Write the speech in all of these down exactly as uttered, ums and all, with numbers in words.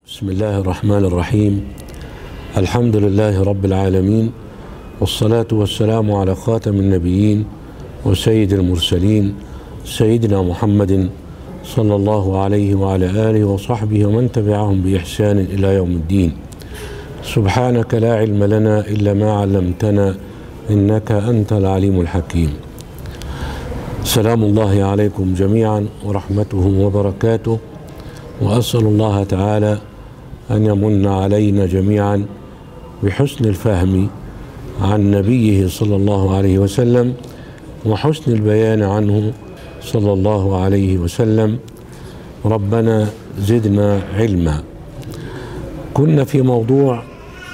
بسم الله الرحمن الرحيم. الحمد لله رب العالمين، والصلاة والسلام على خاتم النبيين وسيد المرسلين سيدنا محمد صلى الله عليه وعلى آله وصحبه ومن تبعهم بإحسان إلى يوم الدين. سبحانك لا علم لنا إلا ما علمتنا إنك أنت العليم الحكيم. سلام الله عليكم جميعا ورحمته وبركاته، وأسأل الله تعالى أن يمن علينا جميعا بحسن الفهم عن نبيه صلى الله عليه وسلم وحسن البيان عنه صلى الله عليه وسلم. ربنا زدنا علما. كنا في موضوع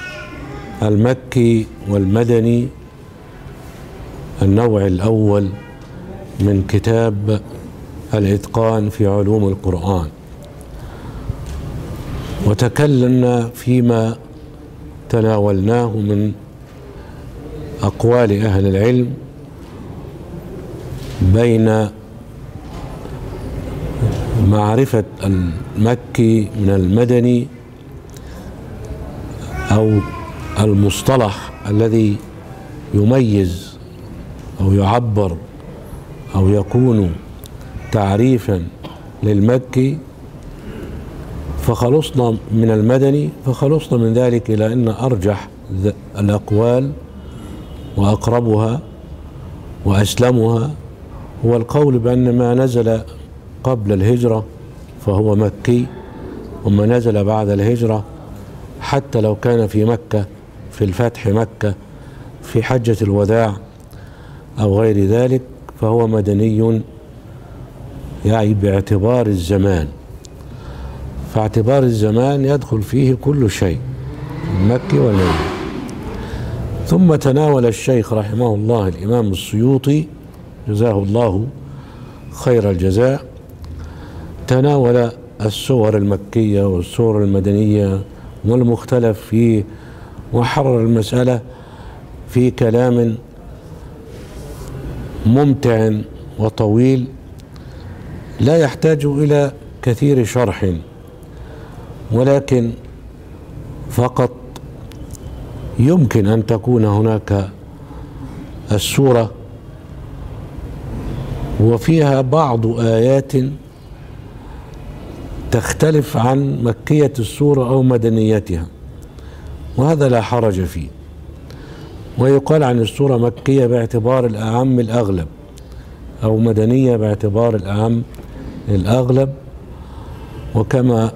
المكي والمدني، النوع الأول من كتاب الإتقان في علوم القرآن، وتكلمنا فيما تناولناه من أقوال أهل العلم بين معرفة المكي من المدني، أو المصطلح الذي يميز أو يعبر أو يكون تعريفا للمكي، فخلصنا من المدني فخلصنا من ذلك إلى أن أرجح الأقوال وأقربها وأسلمها هو القول بأن ما نزل قبل الهجرة فهو مكي، وما نزل بعد الهجرة حتى لو كان في مكة في الفتح مكة في حجة الوداع أو غير ذلك فهو مدني، يعني باعتبار الزمان. فاعتبار الزمان يدخل فيه كل شيء مكي والمدني. ثم تناول الشيخ رحمه الله الإمام السيوطي جزاه الله خير الجزاء، تناول السور المكية والسور المدنية والمختلف فيه، وحرر المسألة في كلام ممتع وطويل لا يحتاج إلى كثير شرح، ولكن فقط يمكن أن تكون هناك السورة وفيها بعض آيات تختلف عن مكية السورة أو مدنيتها، وهذا لا حرج فيه. ويقال عن السورة مكية باعتبار الأعم الأغلب، أو مدنية باعتبار الأعم الأغلب. وكما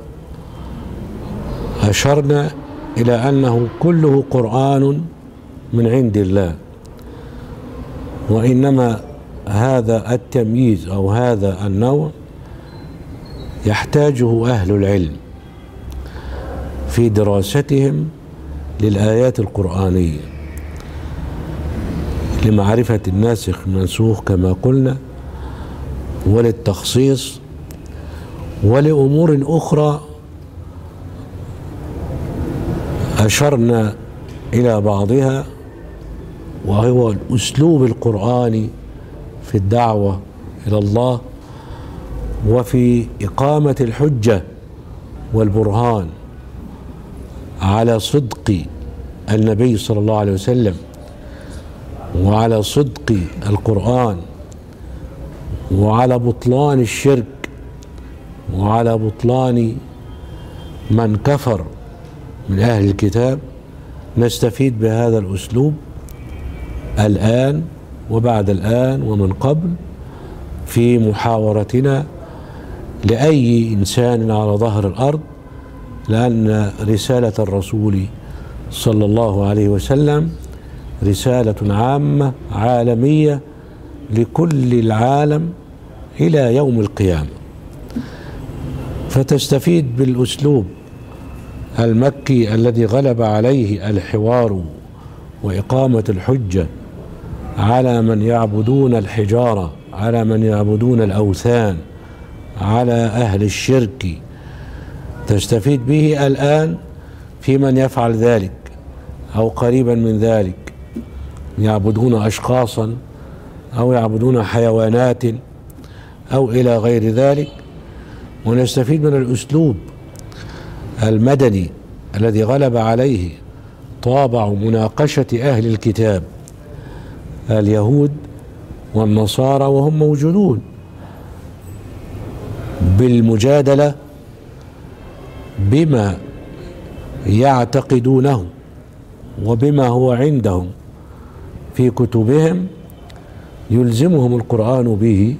أشرنا إلى أنه كله قرآن من عند الله، وإنما هذا التمييز أو هذا النوع يحتاجه أهل العلم في دراستهم للآيات القرآنية، لمعرفة الناسخ المنسوخ كما قلنا، وللتخصيص، ولأمور أخرى أشرنا إلى بعضها، وهو الأسلوب القرآني في الدعوة إلى الله وفي إقامة الحجة والبرهان على صدق النبي صلى الله عليه وسلم، وعلى صدق القرآن، وعلى بطلان الشرك، وعلى بطلان من كفر من أهل الكتاب. نستفيد بهذا الأسلوب الآن وبعد الآن ومن قبل في محاورتنا لأي إنسان على ظهر الأرض، لأن رسالة الرسول صلى الله عليه وسلم رسالة عامة عالمية لكل العالم إلى يوم القيامة. فتستفيد بالأسلوب المكي الذي غلب عليه الحوار وإقامة الحجة على من يعبدون الحجارة، على من يعبدون الأوثان، على أهل الشرك. تستفيد به الآن في من يفعل ذلك أو قريبا من ذلك، يعبدون أشخاصا أو يعبدون حيوانات أو إلى غير ذلك. ونستفيد من الأسلوب المدني الذي غلب عليه طابع مناقشة أهل الكتاب اليهود والنصارى وهم موجودون بالمجادلة بما يعتقدونه وبما هو عندهم في كتبهم يلزمهم القرآن به،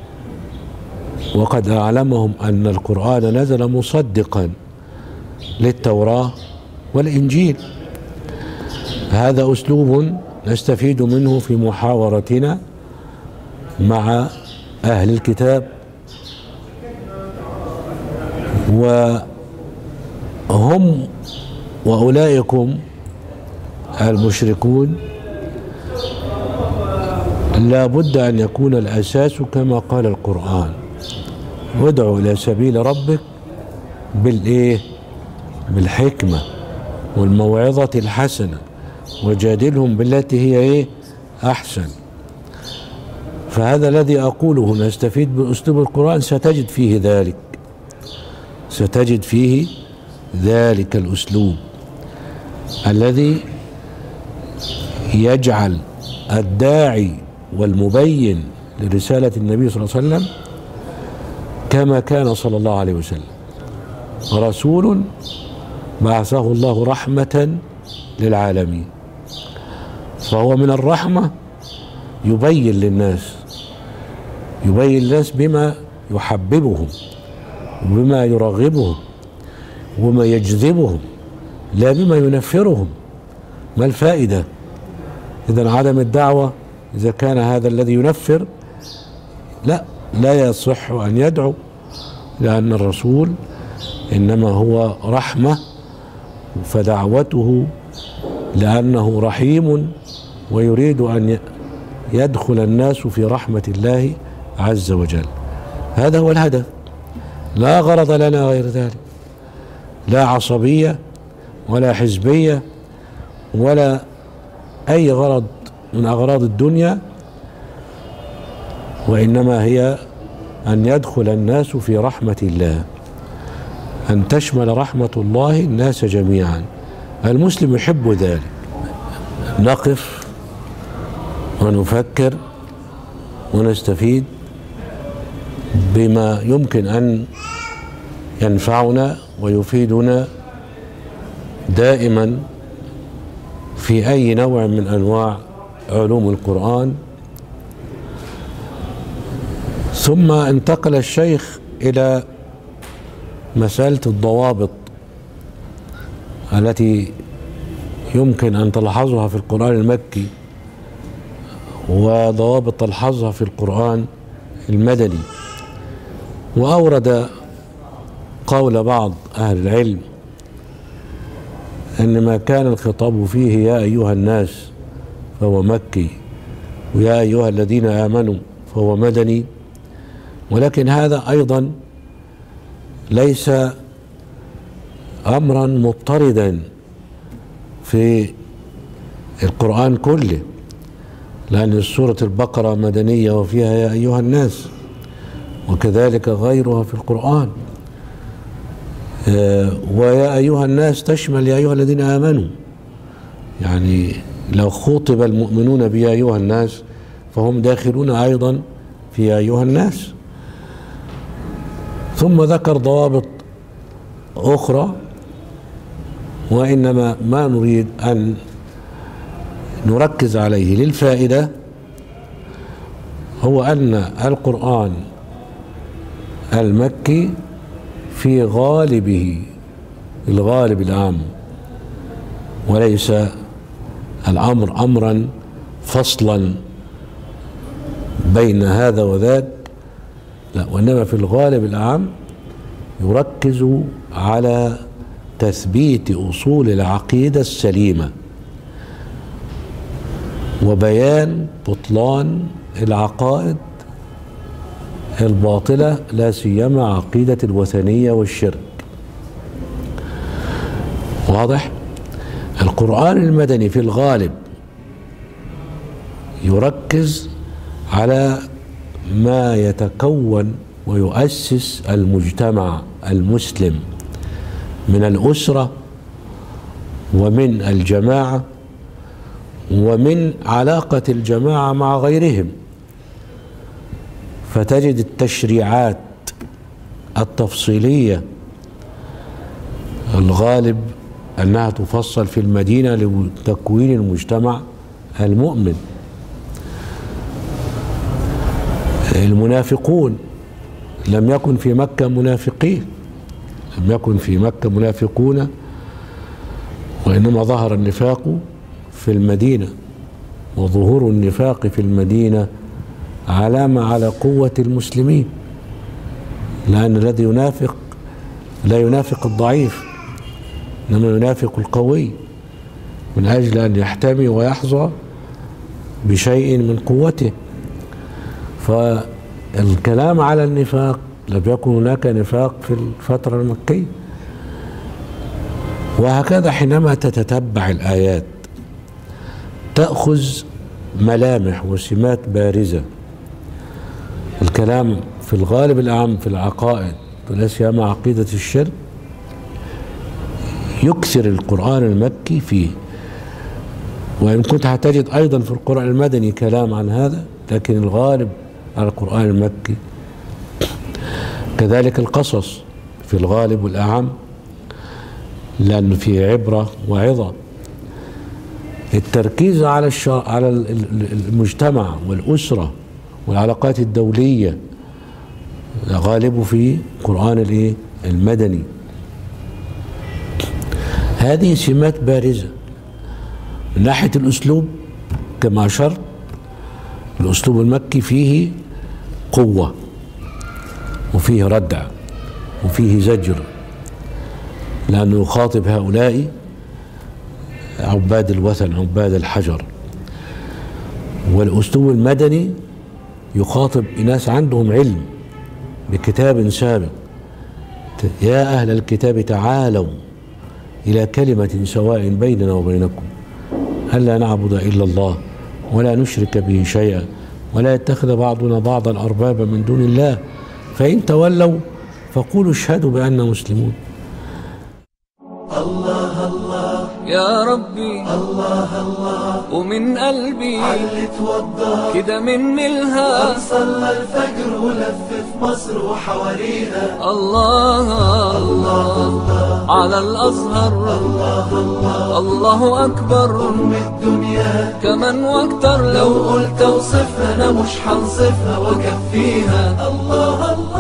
وقد أعلمهم أن القرآن نزل مصدقا للتوراة والإنجيل. هذا أسلوب نستفيد منه في محاورتنا مع أهل الكتاب، وهم وأولئكم المشركون لا بد أن يكون الأساس كما قال القرآن: ادع إلى سبيل ربك بالإيه؟ بالحكمة والموعظة الحسنة وجادلهم بالتي هي إيه؟ أحسن. فهذا الذي أقوله نستفيد بأسلوب القرآن، ستجد فيه ذلك ستجد فيه ذلك الأسلوب الذي يجعل الداعي والمبين لرسالة النبي صلى الله عليه وسلم كما كان صلى الله عليه وسلم، رسول بعثه الله رحمة للعالمين. فهو من الرحمة يبين للناس يبين للناس بما يحببهم وبما يرغبهم وما يجذبهم، لا بما ينفرهم. ما الفائدة إذن عدم الدعوة إذا كان هذا الذي ينفر؟ لا لا يصح أن يدعو، لأن الرسول إنما هو رحمة، فدعوته لأنه رحيم ويريد أن يدخل الناس في رحمة الله عز وجل. هذا هو الهدف، لا غرض لنا غير ذلك، لا عصبية ولا حزبية ولا أي غرض من أغراض الدنيا، وإنما هي أن يدخل الناس في رحمة الله، أن تشمل رحمة الله الناس جميعا. المسلم يحب ذلك. نقف ونفكر ونستفيد بما يمكن أن ينفعنا ويفيدنا دائما في أي نوع من أنواع علوم القرآن. ثم انتقل الشيخ إلى مسألة الضوابط التي يمكن أن تلحظها في القرآن المكي وضوابط تلحظها في القرآن المدني، وأورد قول بعض أهل العلم أن ما كان الخطاب فيه يا أيها الناس فهو مكي، ويا أيها الذين آمنوا فهو مدني، ولكن هذا أيضا ليس أمرا مضطردا في القرآن كله، لأن سورة البقرة مدنية وفيها يا أيها الناس، وكذلك غيرها في القرآن. ويا أيها الناس تشمل يا أيها الذين آمنوا، يعني لو خاطب المؤمنون بيا أيها الناس فهم داخلون أيضا في يا أيها الناس. ثم ذكر ضوابط أخرى، وإنما ما نريد أن نركز عليه للفائدة هو أن القرآن المكي في غالبه الغالب العام، وليس الأمر أمرا فصلا بين هذا وذاك، لا، وإنما في الغالب العام يركز على تثبيت أصول العقيدة السليمة وبيان بطلان العقائد الباطلة، لا سيما عقيدة الوثنية والشرك. واضح؟ القرآن المدني في الغالب يركز على ما يتكون ويؤسس المجتمع المسلم من الأسرة ومن الجماعة ومن علاقة الجماعة مع غيرهم. فتجد التشريعات التفصيلية الغالب أنها تفصل في المدينة لتكوين المجتمع المؤمن. المنافقون لم يكن في مكة منافقين، لم يكن في مكة منافقون، وإنما ظهر النفاق في المدينة، وظهور النفاق في المدينة علامة على قوة المسلمين، لأن الذي ينافق لا ينافق الضعيف إنما ينافق القوي، من أجل أن يحتمي ويحظى بشيء من قوته. فالكلام على النفاق لم يكن هناك نفاق في الفترة المكية. وهكذا حينما تتتبع الآيات تأخذ ملامح وسمات بارزة. الكلام في الغالب الأعم في العقائد ولا سيما عقيدة الشرك يكثر القرآن المكي فيه، وإن كنت هتجد أيضا في القرآن المدني كلام عن هذا، لكن الغالب على القرآن المكي. كذلك القصص في الغالب والأعم، لأنه فيه عبرة وعظة. التركيز على الشر... على المجتمع والأسرة والعلاقات الدولية غالبه في القرآن الايه المدني. هذه سمات بارزة. من ناحية الأسلوب كما أشرت، الأسلوب المكي فيه قوة وفيه ردع وفيه زجر، لأنه يخاطب هؤلاء عباد الوثن عباد الحجر. والأسلوب المدني يخاطب ناس عندهم علم بكتاب سابق: يا أهل الكتاب تعالوا إلى كلمة سواء بيننا وبينكم ألا نعبد إلا الله ولا نشرك به شيئا ولا يتخذ بعضنا بعضا أربابا من دون الله فإن تولوا فقولوا اشهدوا بأننا مسلمون. الله الله يا ربي، الله الله ومن قلبي علت وضح كده من الها صلى الفجر ولف في مصر وحواليها. الله الله الله على الأزهر، الله الله الله أكبر أم الدنيا كمان واكتر، لو قلت اوصفها أنا مش هنصفها وكفيها. الله الله